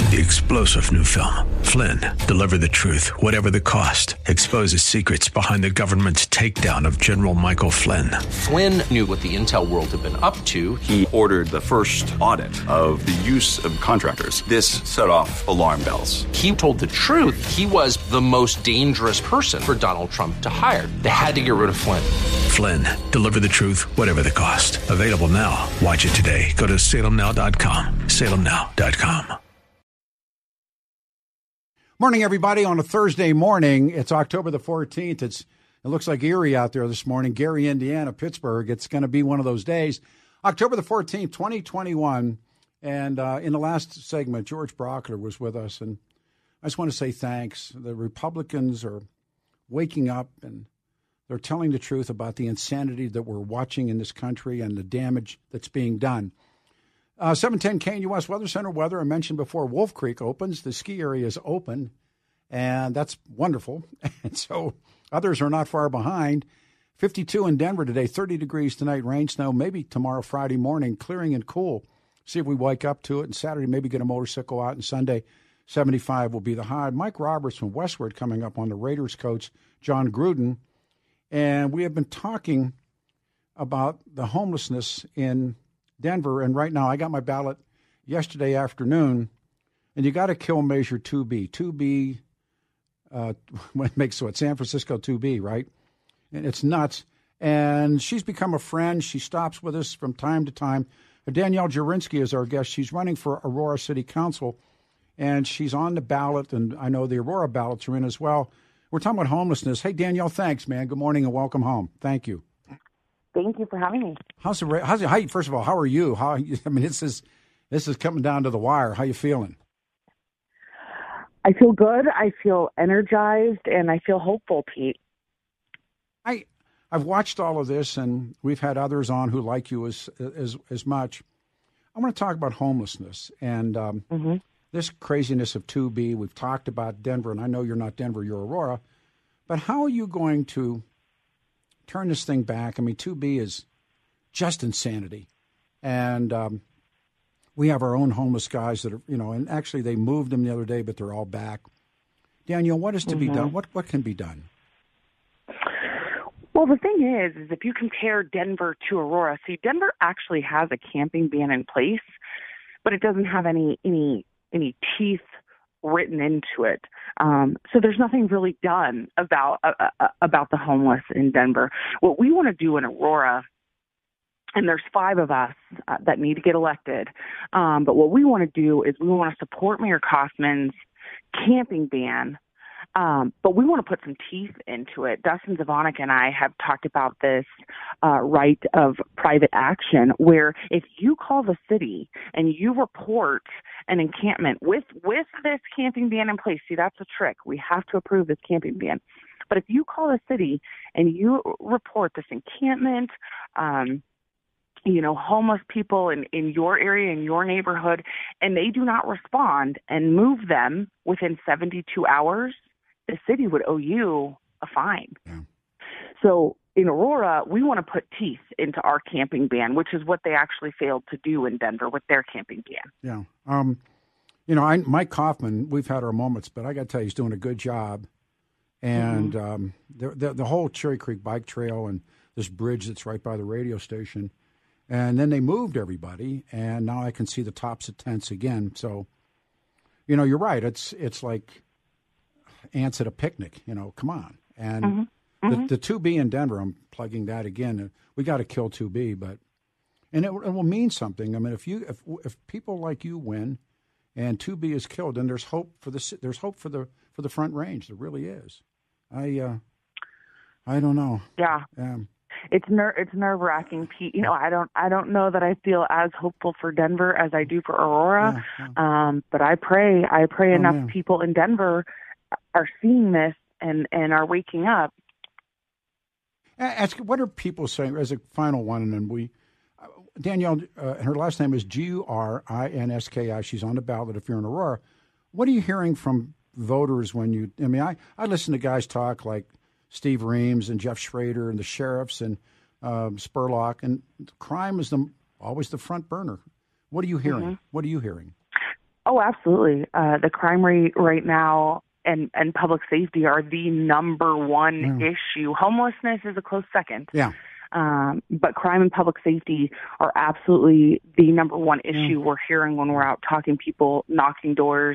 The explosive new film, Flynn, deliver the truth, whatever the cost, exposes secrets behind the government's takedown of General Michael Flynn. Flynn knew what the intel world had been up to. He ordered the first audit of the use of contractors. This set off alarm bells. He told the truth. He was the most dangerous person for Donald Trump to hire. They had to get rid of Flynn. Flynn, deliver the truth, whatever the cost. Available now. Watch it today. Go to salemnow.com. salemnow.com. Morning, everybody. On a Thursday morning, it's October the 14th. It looks like Erie out there this morning. Gary, Indiana, Pittsburgh. It's going to be one of those days. October the 14th, 2021. And in the last segment, George Brauchler was with us. And I just want to say thanks. The Republicans are waking up and they're telling the truth about the insanity that we're watching in this country and the damage that's being done. 710 KNUS Weather Center weather. I mentioned before, Wolf Creek opens. The ski area is open, and that's wonderful. And so others are not far behind. 52 in Denver today, 30 degrees tonight, rain, snow, maybe tomorrow, Friday morning, clearing and cool. See if we wake up to it. And Saturday, maybe get a motorcycle out. And Sunday, 75 will be the high. Mike Roberts from Westward coming up on the Raiders coach, John Gruden. And we have been talking about the homelessness in Denver, and right now I got my ballot yesterday afternoon, and you got to kill Measure 2B. 2B what makes what San Francisco 2B, right? And it's nuts. And she's become a friend. She stops with us from time to time. Danielle Jurinsky is our guest. She's running for Aurora City Council, and she's on the ballot, and I know the Aurora ballots are in as well. We're talking about homelessness. Hey, Danielle, thanks, man. Good morning and welcome home. Thank you. Thank you for having me. First of all, how are you? This is coming down to the wire. How you feeling? I feel good. I feel energized, and I feel hopeful, Pete. I've watched all of this, and we've had others on who like you as much. I want to talk about homelessness and this craziness of 2B. We've talked about Denver, and I know you're not Denver, you're Aurora. But how are you going to turn this thing back? I mean, 2B is just insanity. And we have our own homeless guys that are, and actually they moved them the other day, but they're all back. Daniel, what is to be done? What can be done? Well, the thing is if you compare Denver to Aurora, see, Denver actually has a camping ban in place, but it doesn't have any teeth written into it. So there's nothing really done about the homeless in Denver. What we want to do in Aurora, and there's 5 of us that need to get elected, but what we want to do is we want to support Mayor Kaufman's camping ban, but we want to put some teeth into it. Dustin Zvonek and I have talked about this right of private action, where if you call the city and you report an encampment with this camping ban in place, see, that's a trick. We have to approve this camping ban. But if you call the city and you report this encampment, homeless people in your area, in your neighborhood, and they do not respond and move them within 72 hours, the city would owe you a fine. Yeah. So in Aurora, we want to put teeth into our camping ban, which is what they actually failed to do in Denver with their camping ban. Yeah. Mike Kaufman, we've had our moments, but I got to tell you, he's doing a good job. And the whole Cherry Creek bike trail and this bridge that's right by the radio station. And then they moved everybody, and now I can see the tops of tents again. So, you're right. It's like ants at a picnic, come on. And the 2B in Denver, I'm plugging that again. We got to kill 2B, and it will mean something. I mean, if people like you win and 2B is killed, then there's hope for the Front Range. There really is. I don't know. Yeah. It's nerve-wracking, Pete. I don't know that I feel as hopeful for Denver as I do for Aurora. Yeah. But I pray enough people in Denver are seeing this and are waking up. Ask, what are people saying as a final one? And then Danielle, her last name is Gurinski. She's on the ballot if you're in Aurora. What are you hearing from voters when I listen to guys talk like Steve Reams and Jeff Schrader and the sheriffs and Spurlock, and crime is always the front burner. What are you hearing? What are you hearing? Oh, absolutely. The crime rate right now and public safety are the number one issue. Homelessness is a close second. Yeah. But crime and public safety are absolutely the number one issue we're hearing when we're out talking to people, knocking doors.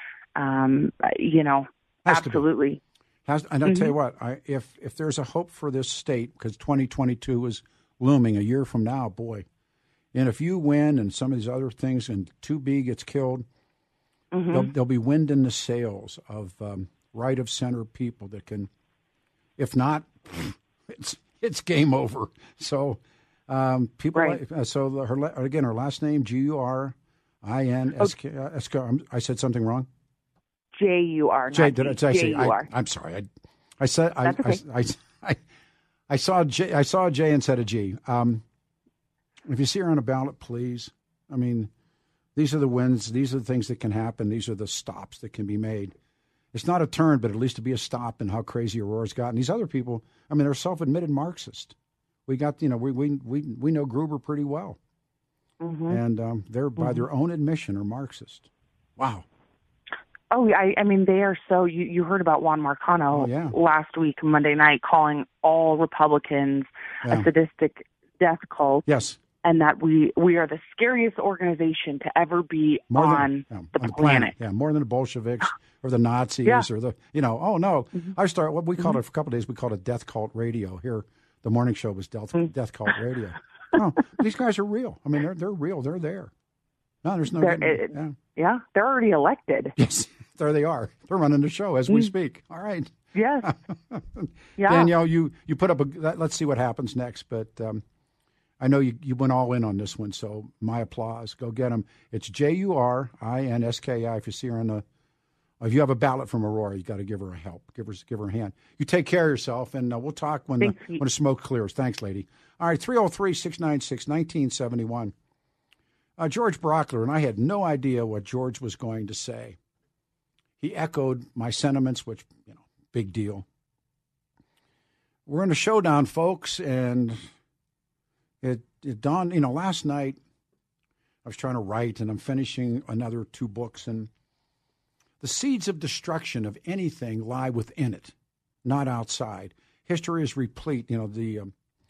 Absolutely. And I'll tell you what, if there's a hope for this state, because 2022 is looming a year from now, boy, and if you win and some of these other things and 2B gets killed, there'll be wind in the sails of right of center people that can, if not, it's game over. So people, right. Her last name, Gurinsk. I said something wrong? J-U-R. Did I say J-U-R. I'm sorry. I said I saw a J instead of G. If you see her on a ballot, please. I mean, these are the wins. These are the things that can happen. These are the stops that can be made. It's not a turn, but at least to be a stop in how crazy Aurora's gotten. These other people, I mean, they're self-admitted Marxist. We got, we know Gruber pretty well, and they're by their own admission are Marxist. Wow. Oh, I mean, they are so. You heard about Juan Marcano last week, Monday night, calling all Republicans a sadistic death cult. Yes. And that we are the scariest organization to ever be on the planet. Yeah, more than the Bolsheviks or the Nazis or the, oh, no. I started what we called it for a couple of days, we called it Death Cult Radio. Here, the morning show was Death Cult Radio. No, these guys are real. I mean, they're real. They're there. No, there's no. They're already elected. Yes, there they are. They're running the show as we speak. All right. Yes. Danielle, you put up let's see what happens next, but I know you went all in on this one, so my applause. Go get them. It's Jurinski. If you see her on if you have a ballot from Aurora, you got to give her a help. Give her a hand. You take care of yourself, and we'll talk when the smoke clears. Thanks, lady. All right, 303-696-1971. George Brockler, and I had no idea what George was going to say. He echoed my sentiments, which, big deal. We're in a showdown, folks, and it dawned, last night I was trying to write, and I'm finishing another 2 books, and the seeds of destruction of anything lie within it, not outside. History is replete, the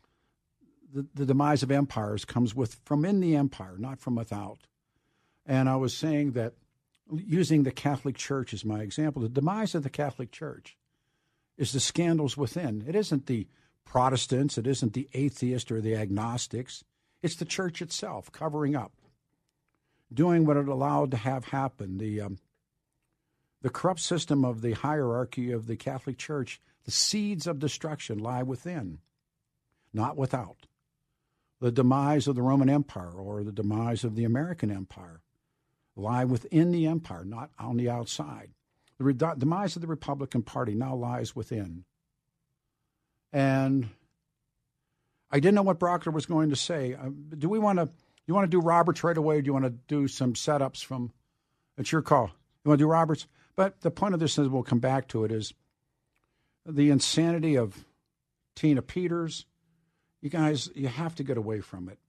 demise of empires comes from in the empire, not from without. And I was saying that, using the Catholic Church as my example, the demise of the Catholic Church is the scandals within. It isn't the Protestants, it isn't the atheists or the agnostics. It's the church itself covering up, doing what it allowed to have happen. The corrupt system of the hierarchy of the Catholic Church, the seeds of destruction lie within, not without. The demise of the Roman Empire or the demise of the American Empire lie within the empire, not on the outside. The demise of the Republican Party now lies within. And I didn't know what Brockler was going to say. You want to do Roberts right away, or do you want to do some setups from, it's your call. You want to do Roberts? But the point of this, is we'll come back to it, is the insanity of Tina Peters. You guys, you have to get away from it.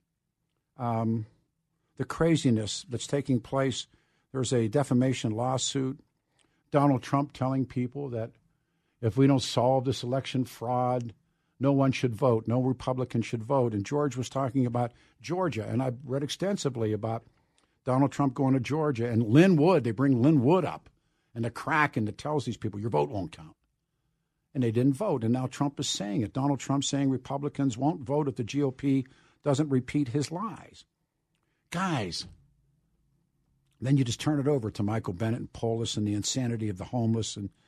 The craziness that's taking place. There's a defamation lawsuit. Donald Trump telling people that if we don't solve this election fraud, no one should vote. No Republican should vote. And George was talking about Georgia. And I've read extensively about Donald Trump going to Georgia. And Lynn Wood, they bring Lynn Wood up. And the Kraken that tells these people, your vote won't count. And they didn't vote. And now Trump is saying it. Donald Trump saying Republicans won't vote if the GOP doesn't repeat his lies. Guys, then you just turn it over to Michael Bennet and Polis and the insanity of the homeless. And,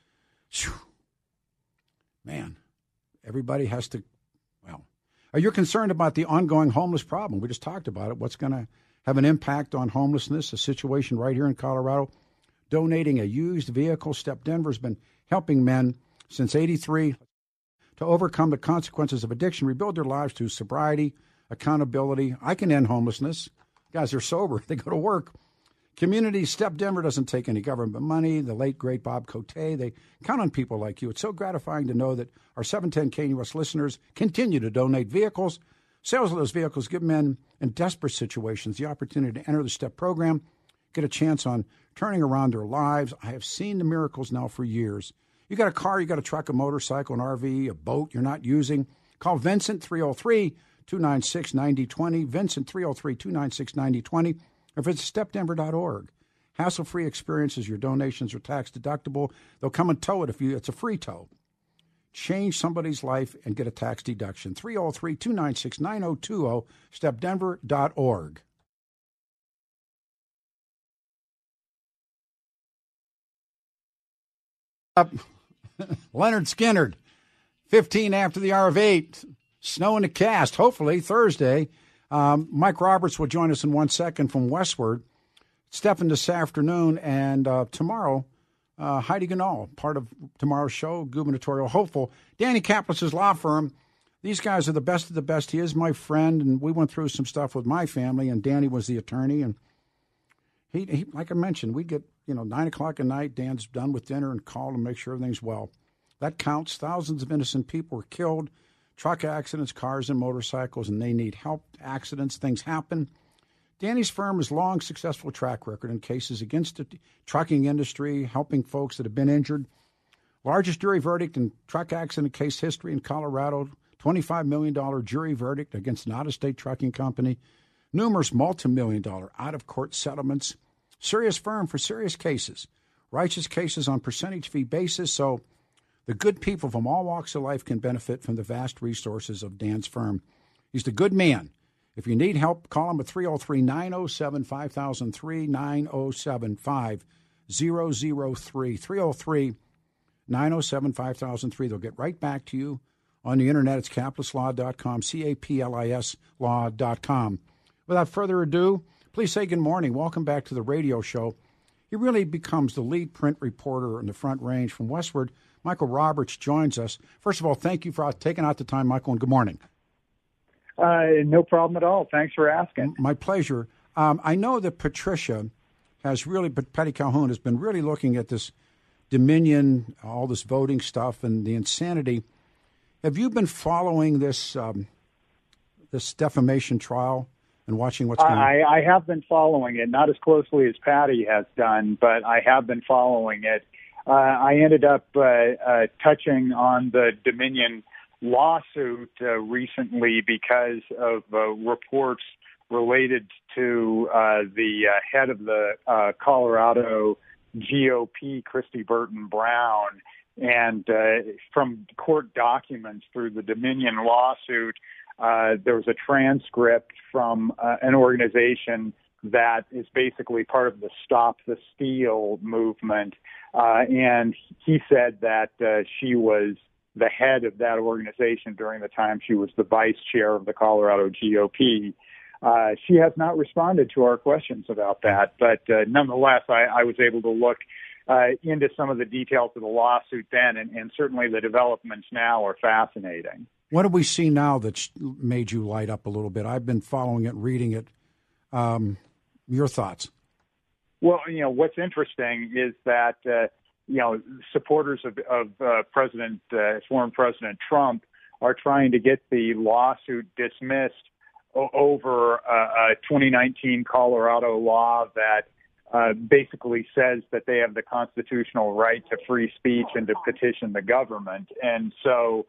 man, everybody has to, are you concerned about the ongoing homeless problem? We just talked about it. What's going to have an impact on homelessness, a situation right here in Colorado? Donating a used vehicle. Step Denver's been helping men since '83 to overcome the consequences of addiction, rebuild their lives through sobriety, accountability. I can end homelessness. Guys are sober. They go to work. Community Step Denver doesn't take any government money. The late, great Bob Cote, they count on people like you. It's so gratifying to know that our 710 KNUS listeners continue to donate vehicles. Sales of those vehicles give men in desperate situations the opportunity to enter the STEP program, get a chance on turning around their lives. I have seen the miracles now for years. You got a car, you got a truck, a motorcycle, an RV, a boat you're not using. Call Vincent 303-296-9020. Vincent 303-296-9020. Or visit stepdenver.org. Hassle-free experiences. Your donations are tax deductible. They'll come and tow it if it's a free tow. Change somebody's life and get a tax deduction. 303-296-9020. stepdenver.org. Leonard Skinnard, 15 after the hour of 8. Snow in the cast, hopefully Thursday. Mike Roberts will join us in 1 second from Westward. Stefan this afternoon, and tomorrow, Heidi Ganal, part of tomorrow's show, gubernatorial hopeful. Danny Kaplis' law firm. These guys are the best of the best. He is my friend, and we went through some stuff with my family, and Danny was the attorney. And he like I mentioned, we get 9 o'clock at night. Dan's done with dinner and call to make sure everything's well. That counts. Thousands of innocent people were killed. Truck accidents, cars and motorcycles, and they need help. Accidents, things happen. Danny's firm has long successful track record in cases against the trucking industry, helping folks that have been injured. Largest jury verdict in truck accident case history in Colorado, $25 million jury verdict against an out-of-state trucking company. Numerous multi-million-dollar out-of-court settlements. Serious firm for serious cases. Righteous cases on percentage fee basis, so the good people from all walks of life can benefit from the vast resources of Dan's firm. He's the good man. If you need help, call him at 303-907-5003, 907-5003, 303-907-5003. They'll get right back to you on the internet. It's caplislaw.com, CAPLIS law.com. Without further ado, please say good morning. Welcome back to the radio show. He really becomes the lead print reporter in the Front Range from Westward. Michael Roberts joins us. First of all, thank you for taking out the time, Michael, and good morning. No problem at all. Thanks for asking. My pleasure. I know that Petty Calhoun has been really looking at this Dominion, all this voting stuff and the insanity. Have you been following this this defamation trial and watching what's going on? I have been following it, not as closely as Patty has done, but I have been following it. I ended up touching on the Dominion lawsuit recently because of reports related to the head of the Colorado GOP, Christy Burton Brown, and from court documents through the Dominion lawsuit, there was a transcript from an organization that is basically part of the Stop the Steal movement, and he said that she was the head of that organization during the time she was the vice chair of the Colorado GOP. She has not responded to our questions about that, but nonetheless, I was able to look into some of the details of the lawsuit then, and certainly the developments now are fascinating. What do we see now that made you light up a little bit? I've been following it, reading it. Your thoughts? Well, what's interesting is that supporters of former President Trump are trying to get the lawsuit dismissed over a 2019 Colorado law that basically says that they have the constitutional right to free speech and to petition the government. And so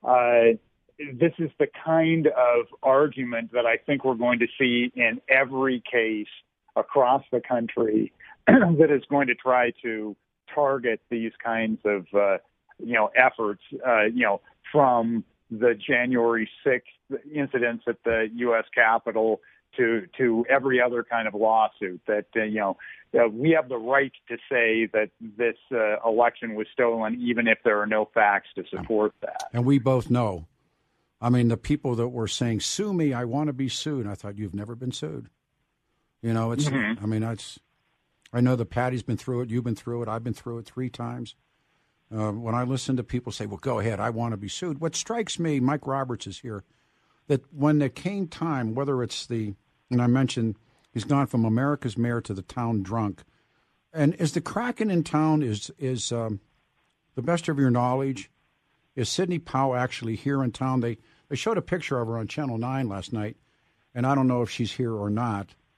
this is the kind of argument that I think we're going to see in every case across the country that is going to try to target these kinds of, efforts, from the January 6th incidents at the U.S. Capitol to every other kind of lawsuit that, we have the right to say that this election was stolen, even if there are no facts to support that. And we both know. I mean, the people that were saying, sue me, I want to be sued. I thought, you've never been sued. It's, I mean, I know that Patty's been through it. You've been through it. I've been through it 3 times. When I listen to people say, well, go ahead, I want to be sued. What strikes me, Mike Roberts is here, that when there came time, whether it's and I mentioned he's gone from America's mayor to the town drunk. And is the Kraken in town, is the best of your knowledge, is Sidney Powell actually here in town? They showed a picture of her on Channel 9 last night, and I don't know if she's here or not.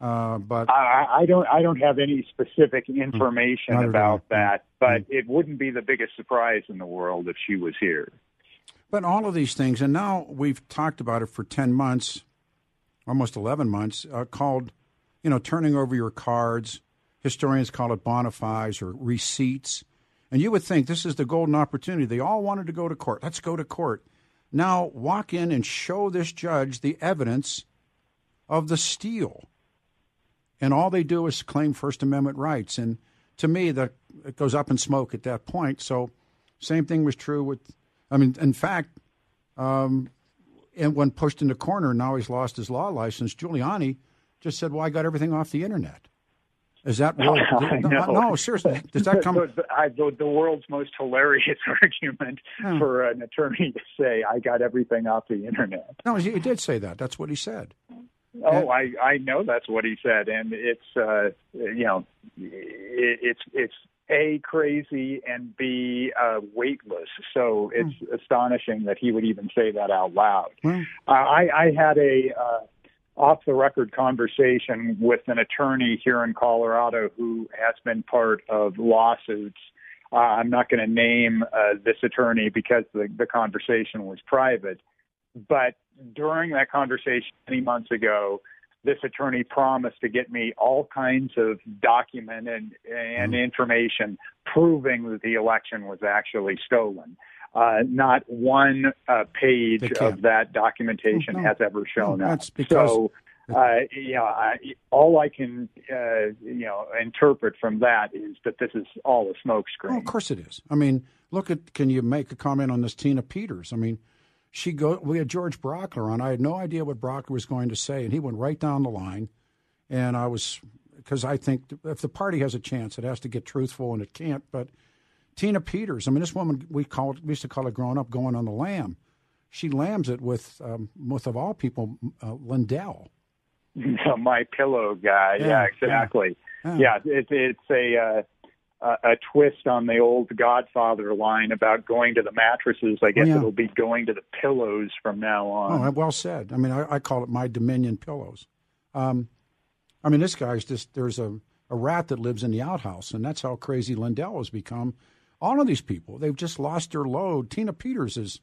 But I don't have any specific information about that, but it wouldn't be the biggest surprise in the world if she was here. But all of these things, and now we've talked about it for 10 months, almost 11 months, called, turning over your cards. Historians call it bona fides or receipts. And you would think this is the golden opportunity. They all wanted to go to court. Let's go to court. Now walk in and show this judge the evidence of the steal. And all they do is claim First Amendment rights. And to me, that it goes up in smoke at that point. So same thing was true with, in fact, and when pushed in the corner, now he's lost his law license, Giuliani just said, well, I got everything off the Internet. Is that really? No, seriously. Does that come? The world's most hilarious argument for an attorney to say, I got everything off the Internet. No, he did say that. That's what he said. Oh, I know that's what he said, and it's it's A, crazy, and B, weightless. So it's astonishing that he would even say that out loud. I had a off-the-record conversation with an attorney here in Colorado who has been part of lawsuits. I'm not going to name this attorney because the conversation was private. But during that conversation many months ago, this attorney promised to get me all kinds of document and information proving that the election was actually stolen. Not one page of that documentation has ever shown up. So, all I can, interpret from that is that this is all a smokescreen. Well, of course it is. Can you make a comment on this Tina Peters? We had George Brockler on. I had no idea what Brockler was going to say, and he went right down the line. And because I think if the party has a chance, it has to get truthful, and it can't. But Tina Peters, this woman, we used to call it growing up going on the lam. She lambs it with of all people, Lindell. My Pillow guy. Yeah, exactly. Yeah, it's a twist on the old Godfather line about going to the mattresses. I guess it'll be going to the pillows from now on. Oh, well said. I call it my Dominion pillows. This guy's just, there's a rat that lives in the outhouse, and that's how crazy Lindell has become. All of these people, they've just lost their load. Tina Peters is,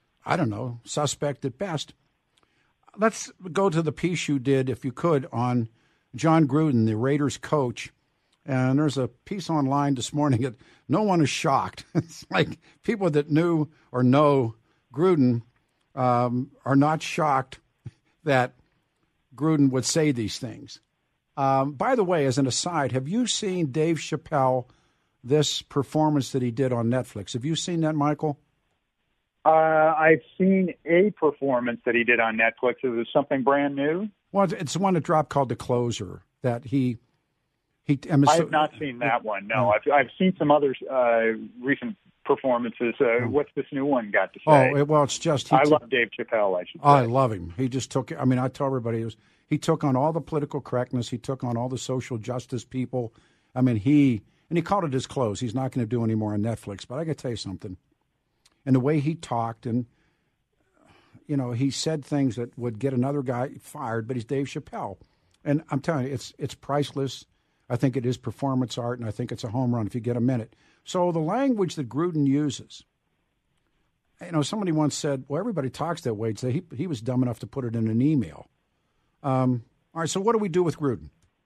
suspect at best. Let's go to the piece you did, if you could, on John Gruden, the Raiders coach. And there's a piece online this morning that no one is shocked. It's like people that knew or know Gruden are not shocked that Gruden would say these things. By the way, as an aside, have you seen Dave Chappelle, this performance that he did on Netflix? Have you seen that, Michael? I've seen a performance that he did on Netflix. Is it something brand new? Well, it's the one that dropped called The Closer that he I have not seen that one. No, I've seen some other recent performances. What's this new one got to say? Oh, well, it's just I love Dave Chappelle. I should say. I love him. He just took. I tell everybody he took on all the political correctness. He took on all the social justice people. He called it his close. He's not going to do any more on Netflix. But I got to tell you something. And the way he talked, and he said things that would get another guy fired. But he's Dave Chappelle, and I'm telling you, it's priceless. I think it is performance art, and I think it's a home run if you get a minute. So the language that Gruden uses, somebody once said, well, everybody talks that way. So he was dumb enough to put it in an email. All right, so what do we do with Gruden?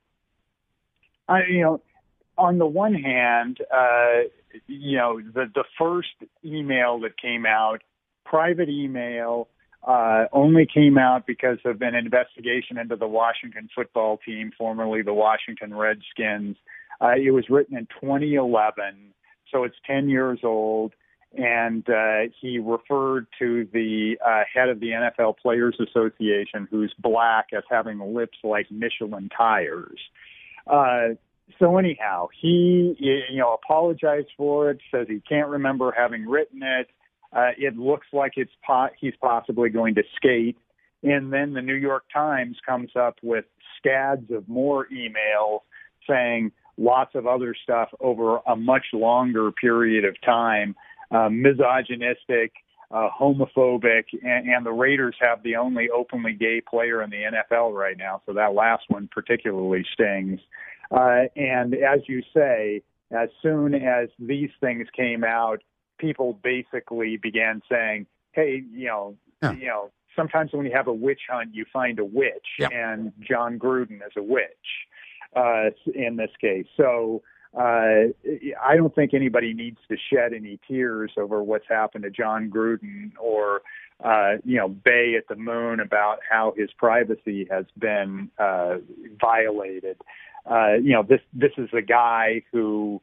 On the one hand, the first email that came out, private email, only came out because of an investigation into the Washington football team, formerly the Washington Redskins. It was written in 2011, so it's 10 years old, and he referred to the head of the NFL Players Association, who's black, as having lips like Michelin tires. So anyhow, he apologized for it, says he can't remember having written it. It looks like he's possibly going to skate. And then the New York Times comes up with scads of more emails saying lots of other stuff over a much longer period of time, misogynistic, homophobic, and the Raiders have the only openly gay player in the NFL right now, so that last one particularly stings. And as you say, as soon as these things came out, people basically began saying, hey, sometimes when you have a witch hunt, you find a witch, and John Gruden is a witch in this case. So I don't think anybody needs to shed any tears over what's happened to John Gruden or, bay at the moon about how his privacy has been violated. This is a guy who,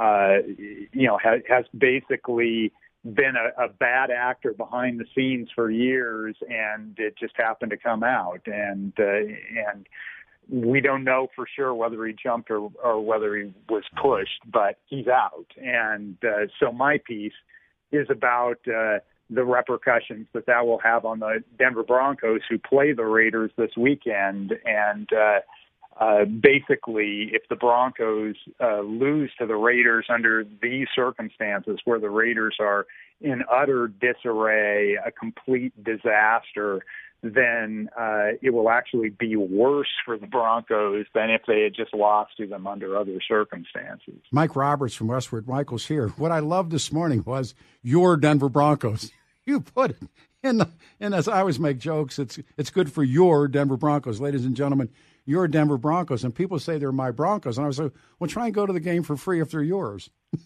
has basically been a bad actor behind the scenes for years, and it just happened to come out. And we don't know for sure whether he jumped or whether he was pushed, but he's out. And so my piece is about the repercussions that will have on the Denver Broncos, who play the Raiders this weekend. And basically, if the Broncos lose to the Raiders under these circumstances, where the Raiders are in utter disarray, a complete disaster, then it will actually be worse for the Broncos than if they had just lost to them under other circumstances. Mike Roberts from Westward. Michael's here. What I loved this morning was your Denver Broncos. You put it in, and as I always make jokes, it's good for your Denver Broncos. Ladies and gentlemen, your Denver Broncos. And people say they're my Broncos. And I was like, well, try and go to the game for free if they're yours.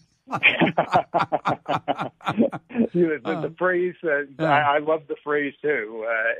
The phrase, I love the phrase too,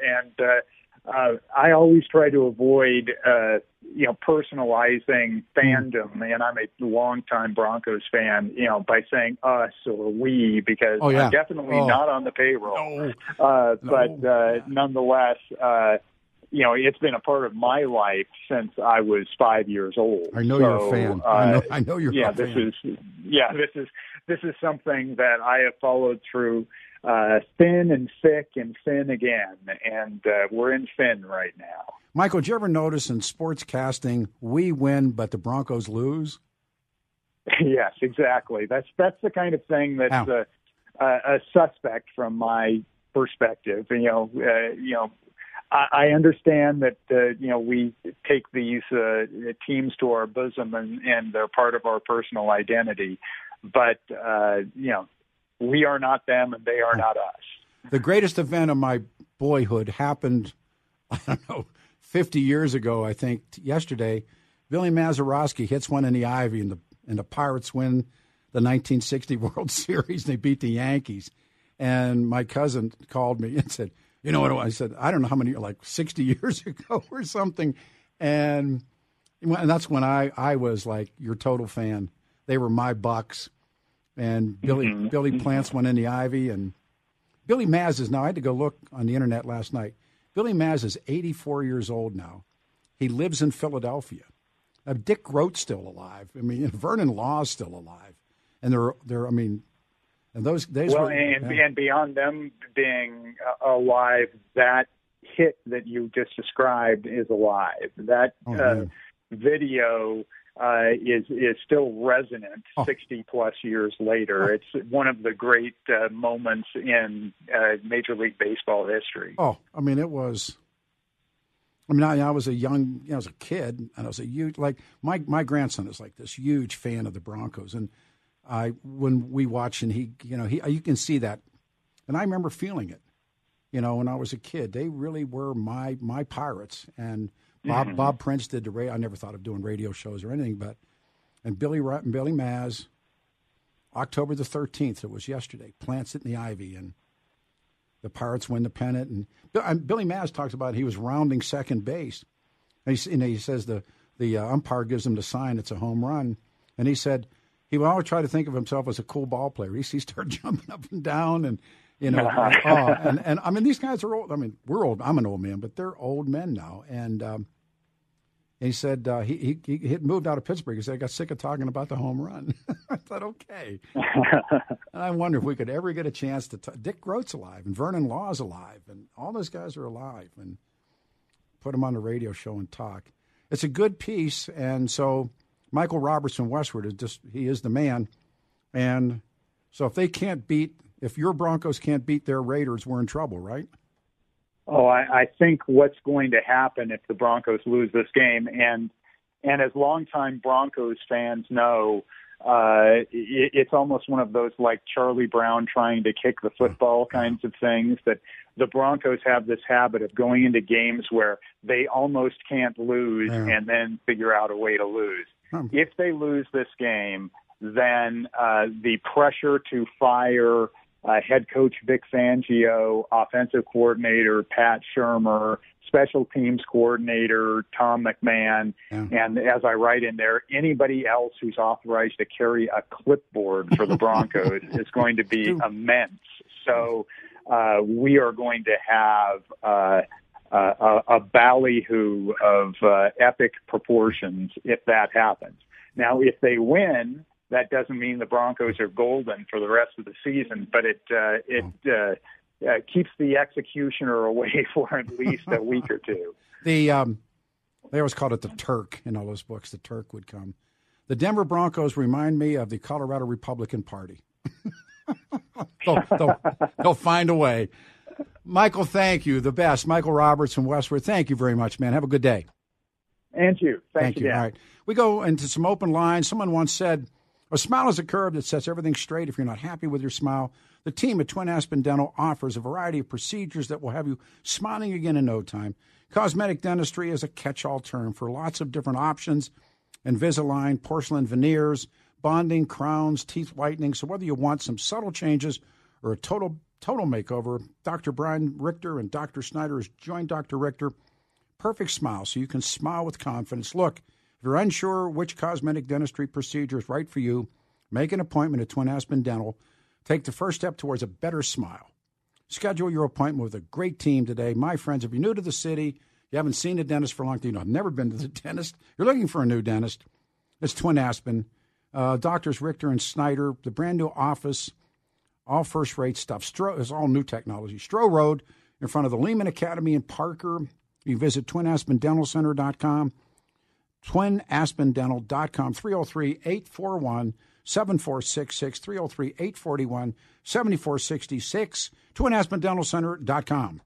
I always try to avoid, personalizing fandom, and I'm a longtime Broncos fan, by saying us or we, because I'm definitely not on the payroll. But nonetheless, it's been a part of my life since I was 5 years old. I know you're a fan. I know you're a fan. This is something that I have followed through thin and thick and thin again, and we're in thin right now. Michael, did you ever notice in sportscasting, we win, but the Broncos lose? Yes, exactly. That's the kind of thing that's a suspect from my perspective. I understand that, we take these teams to our bosom and they're part of our personal identity. But, we are not them and they are not us. The greatest event of my boyhood happened, 50 years ago, I think, yesterday. Billy Mazeroski hits one in the Ivy, and the Pirates win the 1960 World Series. They beat the Yankees. And my cousin called me and said, you know what? I said, I don't know how many, like 60 years ago or something. And that's when I was like your total fan. They were my Bucks. And Billy plants one in the Ivy. And Billy Maz is now, I had to go look on the internet last night. Billy Maz is 84 years old now. He lives in Philadelphia. Dick Groat's still alive. I mean, Vernon Law's still alive. And and those days and beyond them being alive, that hit that you just described is alive. That video is still resonant 60 plus years later. It's one of the great moments in Major League Baseball history. It was. I was I was a kid, and I was a huge, my grandson is like this huge fan of the Broncos, and when we watch, and he you can see that, and I remember feeling it, when I was a kid. They really were my Pirates, and Bob Prince did the radio. I never thought of doing radio shows or anything, and Billy Maz, October the 13th, it was yesterday, plants it in the Ivy, and the Pirates win the pennant. And Billy Maz talks about he was rounding second base, and he says the umpire gives him the sign, it's a home run, and he said he would always try to think of himself as a cool ball player. He started jumping up and down, and and these guys are old. We're old. I'm an old man, but they're old men now. And he said he moved out of Pittsburgh. He said, I got sick of talking about the home run. I thought, okay. And I wonder if we could ever get a chance to Dick Groat's alive, and Vernon Law's alive, and all those guys are alive, and put them on the radio show and talk. It's a good piece, and so Michael Roberts from Westward he is the man. And so if they can't beat if your Broncos can't beat their Raiders, we're in trouble, right? Oh, I think what's going to happen if the Broncos lose this game, and as longtime Broncos fans know, it's almost one of those like Charlie Brown trying to kick the football kinds of things, that the Broncos have this habit of going into games where they almost can't lose and then figure out a way to lose. If they lose this game, then the pressure to fire head coach Vic Fangio, offensive coordinator Pat Shurmur, special teams coordinator Tom McMahon, and as I write in there, anybody else who's authorized to carry a clipboard for the Broncos is going to be immense. So we are going to have a ballyhoo of epic proportions if that happens. Now, if they win, that doesn't mean the Broncos are golden for the rest of the season, but it keeps the executioner away for at least a week or two. They always called it the Turk in all those books. The Turk would come. The Denver Broncos remind me of the Colorado Republican Party. They'll find a way. Michael, thank you. The best. Michael Roberts from Westward. Thank you very much, man. Have a good day. And you. Thank you. All right. We go into some open lines. Someone once said, a smile is a curve that sets everything straight. If you're not happy with your smile, the team at Twin Aspen Dental offers a variety of procedures that will have you smiling again in no time. Cosmetic dentistry is a catch-all term for lots of different options: Invisalign, porcelain veneers, bonding, crowns, teeth whitening. So whether you want some subtle changes or a total makeover, Dr. Brian Richter and Dr. Snyder has joined Dr. Richter. Perfect smile, so you can smile with confidence. Look, if you're unsure which cosmetic dentistry procedure is right for you, make an appointment at Twin Aspen Dental. Take the first step towards a better smile. Schedule your appointment with a great team today. My friends, if you're new to the city, you haven't seen a dentist for a long time, I've never been to the dentist, you're looking for a new dentist, it's Twin Aspen. Doctors Richter and Snyder, the brand new office, all first-rate stuff. It's all new technology. Stroh Road, in front of the Lehman Academy in Parker. You can visit twinaspendentalcenter.com. twinaspendental.com, 303-841-7466, 303-841-7466, twinaspendentalcenter.com.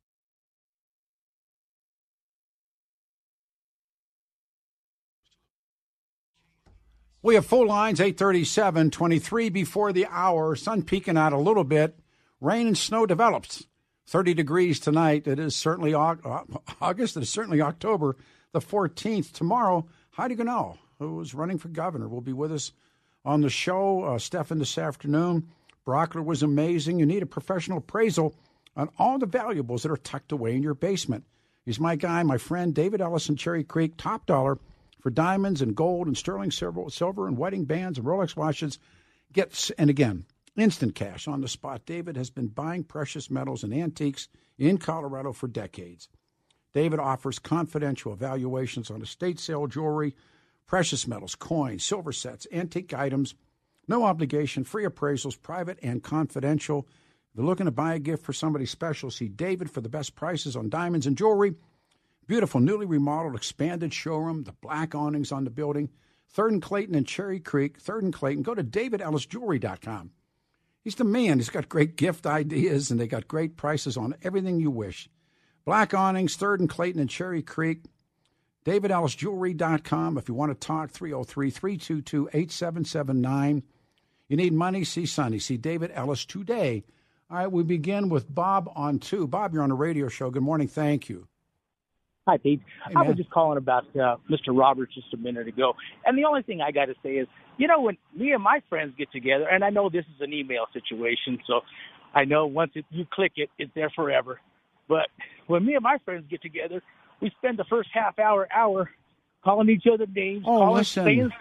We have full lines, 8:37, 23 before the hour, sun peeking out a little bit, rain and snow develops. 30 degrees tonight. It is certainly August. It is certainly October the 14th. Tomorrow, Heidi Ganahl, who is running for governor, will be with us on the show. Stefan this afternoon. Brockler was amazing. You need a professional appraisal on all the valuables that are tucked away in your basement. He's my guy, my friend, David Ellis in Cherry Creek, top dollar for diamonds and gold and sterling silver and wedding bands and Rolex watches. And again, instant cash on the spot. David has been buying precious metals and antiques in Colorado for decades. David offers confidential evaluations on estate sale jewelry, precious metals, coins, silver sets, antique items. No obligation, free appraisals, private and confidential. If you're looking to buy a gift for somebody special, see David for the best prices on diamonds and jewelry. Beautiful, newly remodeled, expanded showroom, the black awnings on the building. 3rd and Clayton and Cherry Creek, 3rd and Clayton. Go to davidellisjewelry.com. He's the man. He's got great gift ideas, and they got great prices on everything you wish. Black awnings, 3rd and Clayton and Cherry Creek. davidellisjewelry.com. If you want to talk, 303-322-8779. You need money, see Sonny. See David Ellis today. All right, we begin with Bob on 2. Bob, you're on a radio show. Good morning. Thank you. Hi, Pete. Hey, I was just calling about Mr. Roberts just a minute ago. And the only thing I got to say is, when me and my friends get together, and I know this is an email situation, so I know once you click it, it's there forever. But when me and my friends get together, we spend the first half hour calling each other names. Listen.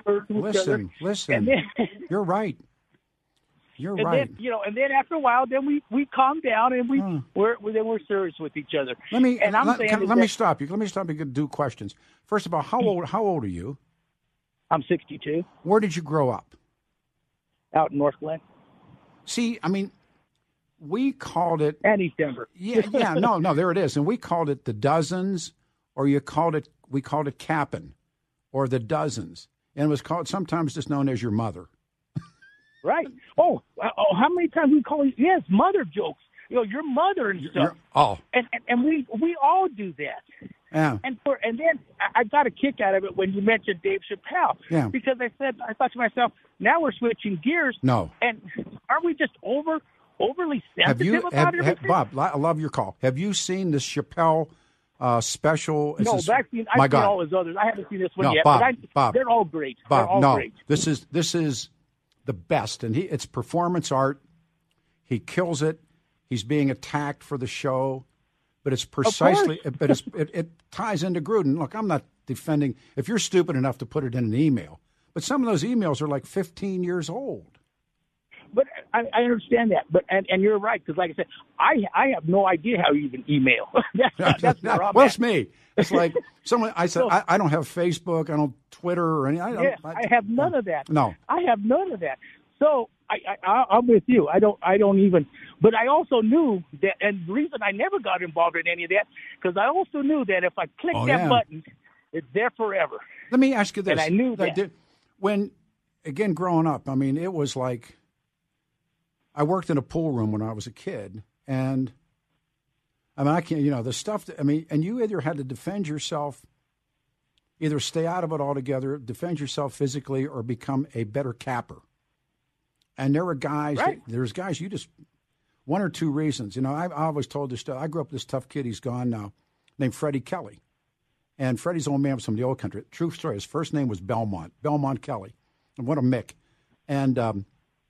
You're right. You're right. And then after a while, then we calm down and we're serious with each other. Let me stop you. Let me stop you. Do questions. First of all, how old are you? I'm 62. Where did you grow up? Out in North Glen. See, I mean, we called it and East Denver. No, there it is. And we called it the dozens, or we called it Cap'n, or the dozens, and it was called sometimes just known as your mother. Right. Oh, how many times we call it? Yes, mother jokes. Your mother and stuff. And we all do that. Yeah. And then I got a kick out of it when you mentioned Dave Chappelle. Yeah. Because I thought to myself, now we're switching gears. No. And aren't we just overly sensitive about everything? Bob, I love your call. Have you seen this Chappelle special? No, I've seen all his others. I haven't seen this one yet. Bob, but they're all great. Bob, they're all great. This is the best, and it's performance art. He kills it. He's being attacked for the show. But it's precisely, it ties into Gruden. Look, I'm not defending, if you're stupid enough to put it in an email, but some of those emails are like 15 years old. But I understand that. But and you're right, because like I said, I have no idea how you even email. That's where I'm well, at. it's me. It's like someone, I said, I don't have Facebook, I don't Twitter or anything. I have none of that. No. I have none of that. So I'm with you. I don't even. But I also knew that, and the reason I never got involved in any of that, because I also knew that if I clicked that button, it's there forever. Let me ask you this. And I knew that. When, again, growing up, I mean, it was like, I worked in a pool room when I was a kid, and I mean, I can't, the stuff that, and you either had to defend yourself, either stay out of it altogether, defend yourself physically, or become a better capper. And there were guys, there's guys, you just, one or two reasons. I always told this stuff. I grew up with this tough kid, he's gone now, named Freddie Kelly. And Freddie's old man was from the old country. True story, his first name was Belmont Kelly. And what a Mick. And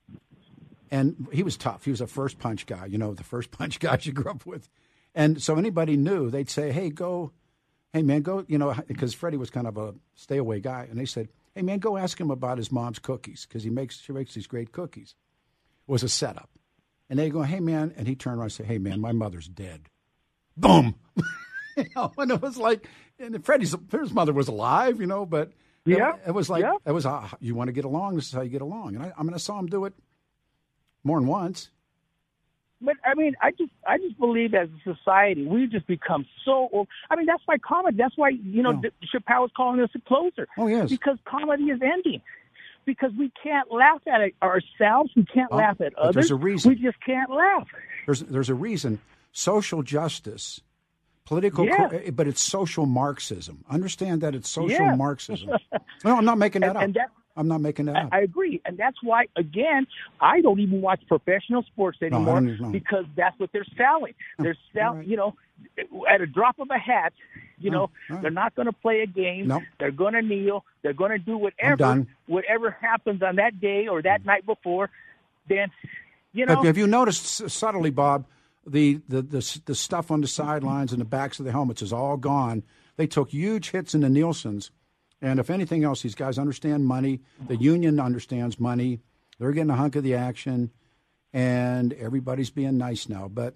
he was tough. He was a first punch guy, the first punch guys you grew up with. And so anybody knew, they'd say, hey, man, go, because Freddie was kind of a stay-away guy. And they said, hey, man, go ask him about his mom's cookies because she makes these great cookies. It was a setup. And they go, hey, man, and he turned around and said, hey, man, my mother's dead. Boom. And it was like, and Freddie's mother was alive, but it was like, it was, you want to get along, this is how you get along. And I saw him do it more than once. But I just believe as a society we just become so old. That's why comedy. That's why Chappelle is calling us a closer. Oh yes, because comedy is ending. Because we can't laugh at it ourselves. We can't laugh at others. There's a reason. We just can't laugh. There's a reason. Social justice, political, but it's social Marxism. Understand that it's social Marxism. No, I'm not making that up. I'm not making that up. I agree. And that's why, again, I don't even watch professional sports anymore because that's what they're selling. They're selling, at a drop of a hat, they're not going to play a game. No. They're going to kneel. They're going to do whatever happens on that day or that night before. Then, Have you noticed subtly, Bob, the stuff on the sidelines and the backs of the helmets is all gone. They took huge hits in the Nielsen's. And if anything else, these guys understand money. The union understands money. They're getting a hunk of the action, and everybody's being nice now. But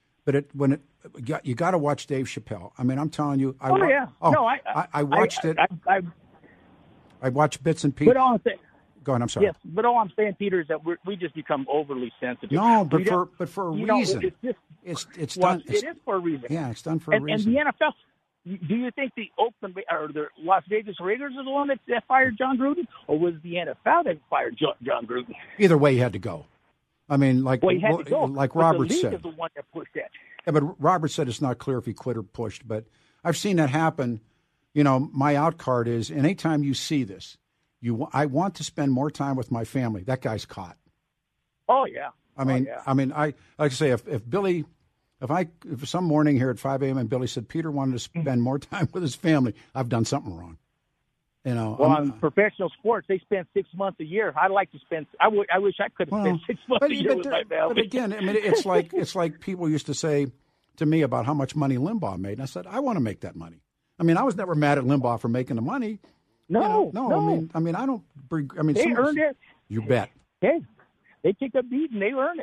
you got to watch Dave Chappelle. I'm telling you. I watched it. I watched bits and pieces. Go on. I'm sorry. Yes, but all I'm saying, Peter, is that we just become overly sensitive. No, but for a reason. It's done. It is for a reason. Yeah, it's done for a reason. And the NFL. Do you think the Oakland or the Las Vegas Raiders are the one that fired John Gruden, or was the NFL that fired John Gruden? Either way, he had to go. Like Robert said, is the one that pushed that. Yeah, but Robert said it's not clear if he quit or pushed. But I've seen that happen. My out card is, and anytime you see this, I want to spend more time with my family. That guy's caught. Oh yeah. I like I say, if Billy. If some morning here at 5 a.m. and Billy said Peter wanted to spend more time with his family, I've done something wrong. Well, in professional sports, they spend 6 months a year. I'd like to spend. I wish I could have spent 6 months a year with my family. But again, it's like people used to say to me about how much money Limbaugh made, and I said I want to make that money. I was never mad at Limbaugh for making the money. No. I don't. They earned it. You bet. Hey. They take a beat and they earn it.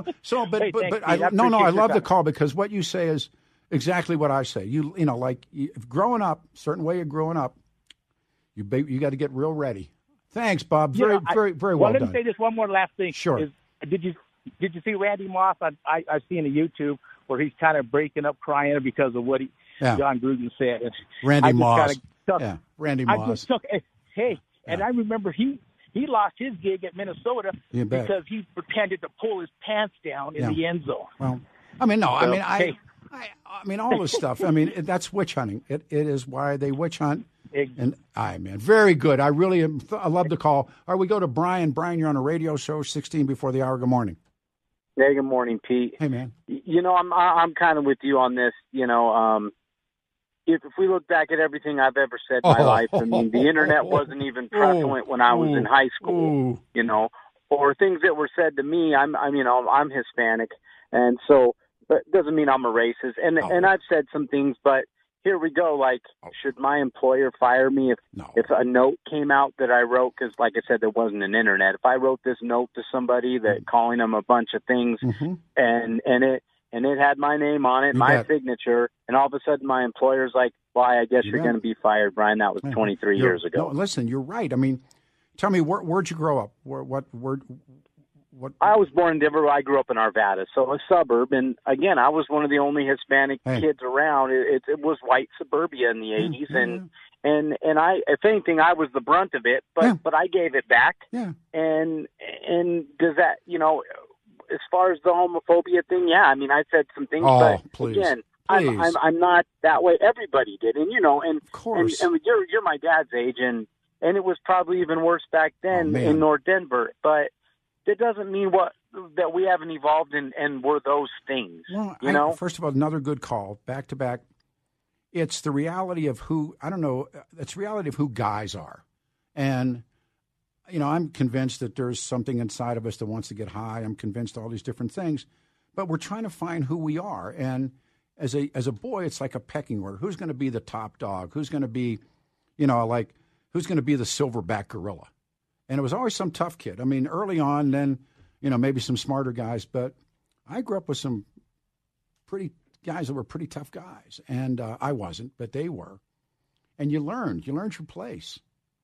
I love the call because what you say is exactly what I say. Growing up, certain way of growing up, you got to get real ready. Thanks, Bob. Very well done. Let me say this one more last thing. Sure. Did you see Randy Moss? I've seen a YouTube where he's kind of breaking up, crying because of what John Gruden said. Randy Moss. And I remember he he lost his gig at Minnesota because he pretended to pull his pants down in the end zone. Well, I mean, no, so, I mean, all this stuff. I mean, that's witch hunting. It is why they witch hunt. And man, very good. I really am. I love the call. All right, we go to Brian. Brian, you're on a radio show, 16 before the hour. Good morning. Hey, good morning, Pete. Hey, man. You know, I'm kind of with you on this. You know, if we look back at everything I've ever said in my life, I mean, the internet wasn't even prevalent when I was in high school. You know, or things that were said to me. I'm Hispanic, and so but it doesn't mean I'm a racist. And I've said some things, but here we go. Like, should my employer fire me if a note came out that I wrote? Because, like I said, there wasn't an internet. If I wrote this note to somebody that calling them a bunch of things, and it had my name on it, my signature, and all of a sudden my employer's like, "Well, I guess you're going to be fired, Brian." That was 23 years ago. No, listen, you're right. I mean, tell me, where'd you grow up? What? I was born in Denver. I grew up in Arvada, so a suburb. And again, I was one of the only Hispanic kids around. It was white suburbia in the 80s, and I, if anything, I was the brunt of it. But I gave it back. Yeah. And does that, you know, as far as the homophobia thing, I mean, I said some things, but again, I'm not that way. Everybody did, and you know, and of course, and you're my dad's age, and it was probably even worse back then in North Denver, but. That doesn't mean that we haven't evolved and we're those things. Well, you know? First of all, another good call, back to back. It's the reality of who, I don't know, it's the reality of who guys are. And, you know, I'm convinced that there's something inside of us that wants to get high. I'm convinced all these different things. But we're trying to find who we are. And as a boy, it's like a pecking order. Who's going to be the top dog? Who's going to be, you know, like, who's going to be the silverback gorilla? And it was always some tough kid. I mean, early on, then, you know, maybe some smarter guys. But I grew up with some pretty guys that were pretty tough guys. And I wasn't, but they were. And you learned your place.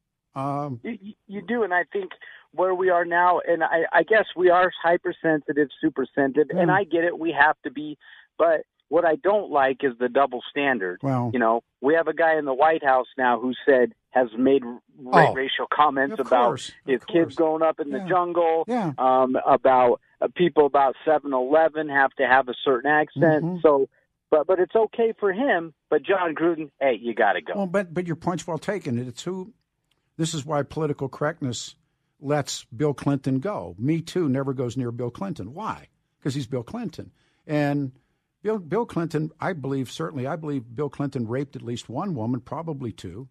You do. And I think where we are now, and I guess we are hypersensitive, super sensitive. And I get it. We have to be. But what I don't like is the double standard. Well, you know, we have a guy in the White House now who has made racial comments about his kids growing up in the jungle, about people about 7-Eleven have to have a certain accent. So, but it's okay for him. But John Gruden, hey, you got to go. Well, but your point's well taken. It's who. This is why political correctness lets Bill Clinton go. Me Too never goes near Bill Clinton. Why? Because he's Bill Clinton. And Bill Clinton, I believe Bill Clinton raped at least one woman, probably two,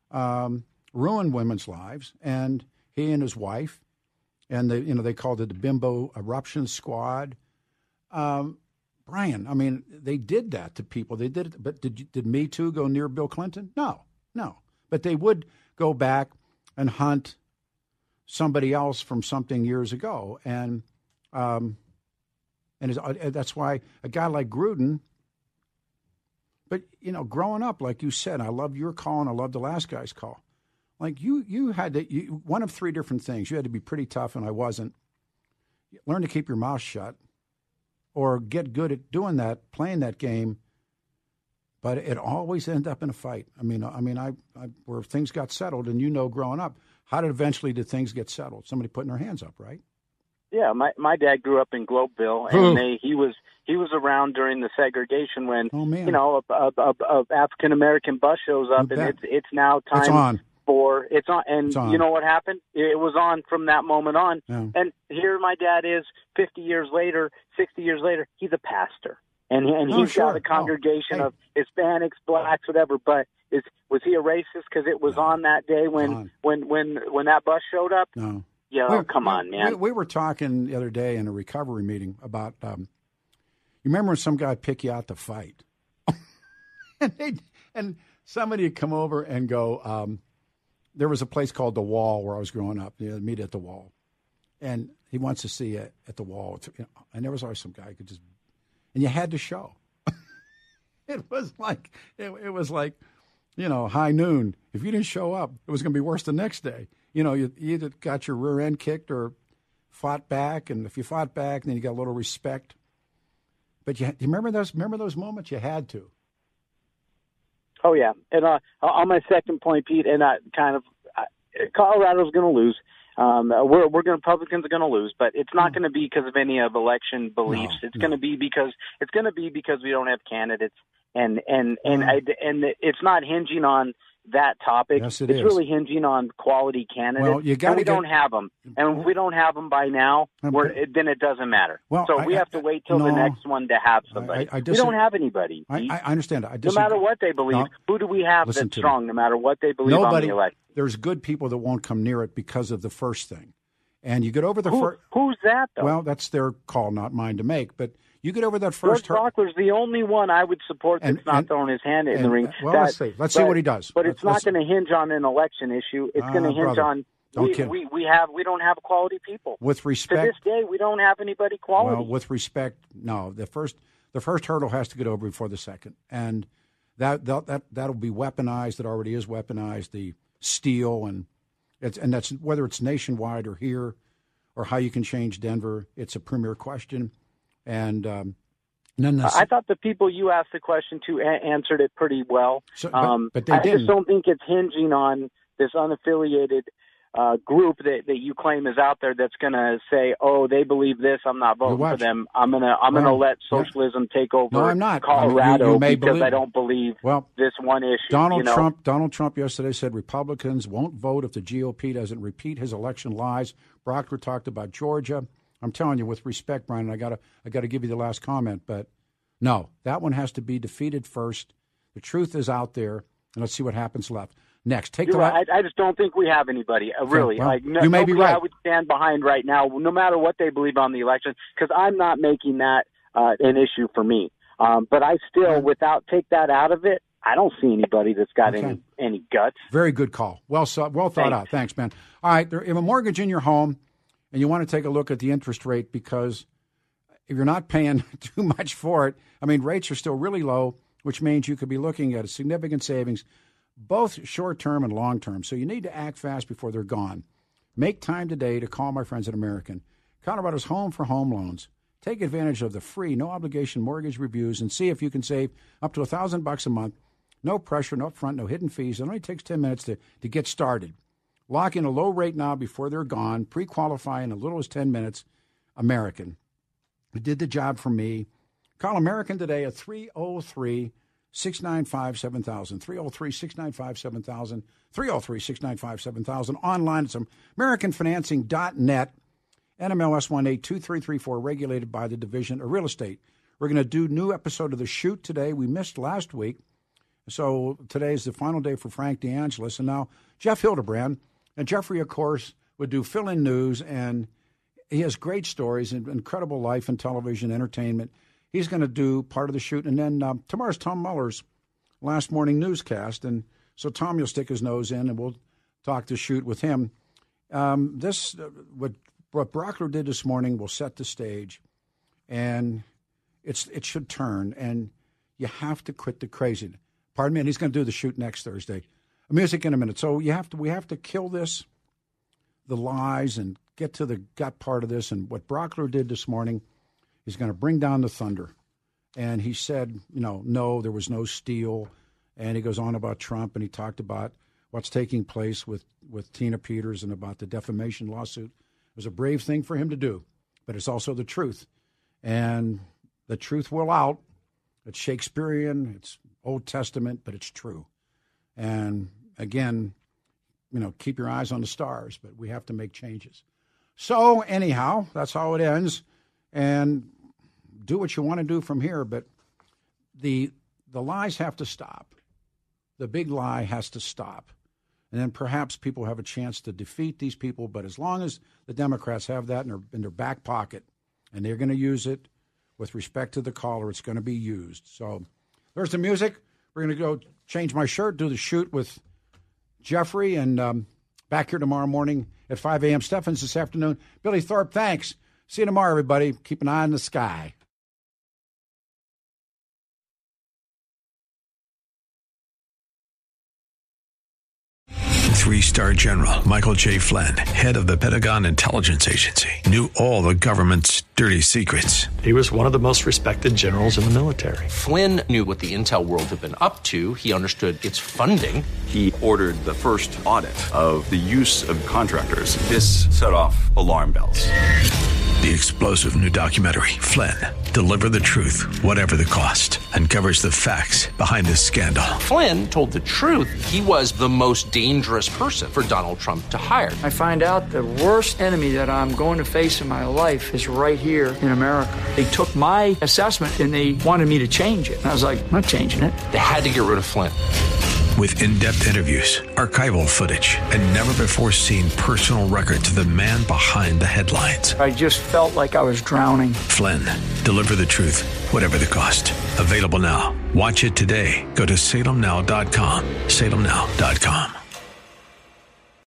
ruined women's lives, and he and his wife, and they called it the Bimbo Eruption Squad. Brian, I mean, they did that to people. They did it, but did Me Too go near Bill Clinton? No. But they would go back and hunt somebody else from something years ago, and that's why a guy like Gruden, but, you know, growing up, like you said, I loved your call and I loved the last guy's call. Like you had to, one of three different things. You had to be pretty tough, and I wasn't. Learn to keep your mouth shut or get good at doing that, playing that game. But it always ended up in a fight. I mean, where things got settled, and, you know, growing up, how did things get settled? Somebody putting their hands up, right? Yeah, my dad grew up in Globeville, and he was around during the segregation when you know a African American bus shows up, and it's now time it's on. You know what happened? It was on from that moment on. Yeah. And here my dad is 50 years later, 60 years later, he's a pastor, and he's got a congregation of Hispanics, blacks, whatever. But was he a racist because it was on that day when that bus showed up? No. Yeah, come on, man. We were talking the other day in a recovery meeting about, you remember when some guy pick you out to fight? and somebody would come over and go, there was a place called The Wall where I was growing up. You know, meet at The Wall. And he wants to see you at The Wall. And there was always some guy who could just, and you had to show. It was like, you know, high noon. If you didn't show up, it was going to be worse the next day. You know, you either got your rear end kicked or fought back, and if you fought back, then you got a little respect. But you remember those moments? You had to. Oh yeah, and on my second point, Pete, and Colorado's going to lose. Republicans are going to lose, but it's not going to be because of any of election beliefs. It's going to be because we don't have candidates, and it's not hinging on that topic. Yes, it's really hinging on quality candidates. Well, don't have them, and if we don't have them by now, then it doesn't matter. Well, so we have to wait till the next one to have somebody. We don't have anybody. I understand. No matter what they believe, who do we have that's strong? No matter what they believe on the election. There's good people that won't come near it because of the first thing. And you get over the first. Who's that, though? Well, that's their call, not mine to make. But you get over that first. George Brockler's the only one I would support that's not throwing his hand in the ring. Well, let's see. Let's see what he does. But it's not going to hinge on an election issue. It's going to hinge on. We don't have quality people. With respect, to this day, we don't have anybody quality. Well, with respect, no. The first hurdle has to get over before the second, and that'll be weaponized. It already is weaponized. The steel and that's whether it's nationwide or here, or how you can change Denver. It's a premier question, and I thought the people you asked the question to answered it pretty well. But they I didn't. just don't think it's hinging on this unaffiliated group that you claim is out there that's going to say, "Oh, they believe this. I'm not voting for them. I'm gonna let socialism take over." No, I'm not. Colorado you because I don't believe this one issue. Donald Trump yesterday said Republicans won't vote if the GOP doesn't repeat his election lies. Brockler talked about Georgia. I'm telling you, with respect, Brian, I gotta give you the last comment, but no, that one has to be defeated first. The truth is out there, and let's see what happens left. Next, I just don't think we have anybody, really. Well, you may be right. I would stand behind right now, no matter what they believe on the election, because I'm not making that an issue for me. But I still, take that out of it, I don't see anybody that's got any guts. Very good call. Well thought out. Thanks, man. All right, if you have a mortgage in your home and you want to take a look at the interest rate, because if you're not paying too much for it, rates are still really low, which means you could be looking at a significant savings, both short-term and long-term. So you need to act fast before they're gone. Make time today to call my friends at American. Colorado's home for home loans. Take advantage of the free, no-obligation mortgage reviews and see if you can save up to $1,000 a month. No pressure, no upfront, no hidden fees. It only takes 10 minutes to get started. Lock in a low rate now before they're gone. Pre-qualify in as little as 10 minutes. American. It did the job for me. Call American today at 303-695-7000. 303-695-7000. 303-695-7000. Online, it's AmericanFinancing.net. NMLS 182334, regulated by the Division of Real Estate. We're going to do new episode of The Shoot today. We missed last week. So today is the final day for Frank DeAngelis. And now Jeff Hildebrand. And Jeffrey, of course, would do fill-in news. And he has great stories and incredible life in television entertainment. He's going to do part of The Shoot. And then tomorrow's Tom Muller's last morning newscast. And so Tom will stick his nose in, and we'll talk The Shoot with him. What Brockler did this morning will set the stage, and it should turn. And you have to quit the crazy. Pardon me. And he's going to do The Shoot next Thursday. Music in a minute. So we have to kill the lies, and get to the gut part of this. And what Brockler did this morning, he's going to bring down the thunder. And he said, no, there was no steal. And he goes on about Trump, and he talked about what's taking place with Tina Peters and about the defamation lawsuit. It was a brave thing for him to do, but it's also the truth. And the truth will out. It's Shakespearean, it's Old Testament, but it's true. And again, keep your eyes on the stars, but we have to make changes. So anyhow, that's how it ends. And do what you want to do from here, but the lies have to stop. The big lie has to stop. And then perhaps people have a chance to defeat these people. But as long as the Democrats have that in their back pocket, and they're going to use it with respect to the caller, it's going to be used. So there's the music. We're going to go change my shirt, do The Shoot with Jeffrey, and back here tomorrow morning at 5 a.m. Steffens this afternoon. Billy Thorpe, thanks. See you tomorrow, everybody. Keep an eye on the sky. 3-star general Michael J. Flynn, head of the Pentagon Intelligence Agency, knew all the government's dirty secrets. He was one of the most respected generals in the military. Flynn knew what the intel world had been up to. He understood its funding. He ordered the first audit of the use of contractors. This set off alarm bells. The explosive new documentary, Flynn, Deliver the Truth, Whatever the Cost, uncovers the facts behind this scandal. Flynn told the truth. He was the most dangerous person for Donald Trump to hire. I find out the worst enemy that I'm going to face in my life is right here in America. They took my assessment and they wanted me to change it. And I was like, I'm not changing it. They had to get rid of Flynn. With in-depth interviews, archival footage, and never-before-seen personal records of the man behind the headlines. I just felt like I was drowning. Flynn, Deliver the Truth, Whatever the Cost. Available now. Watch it today. Go to salemnow.com. salemnow.com.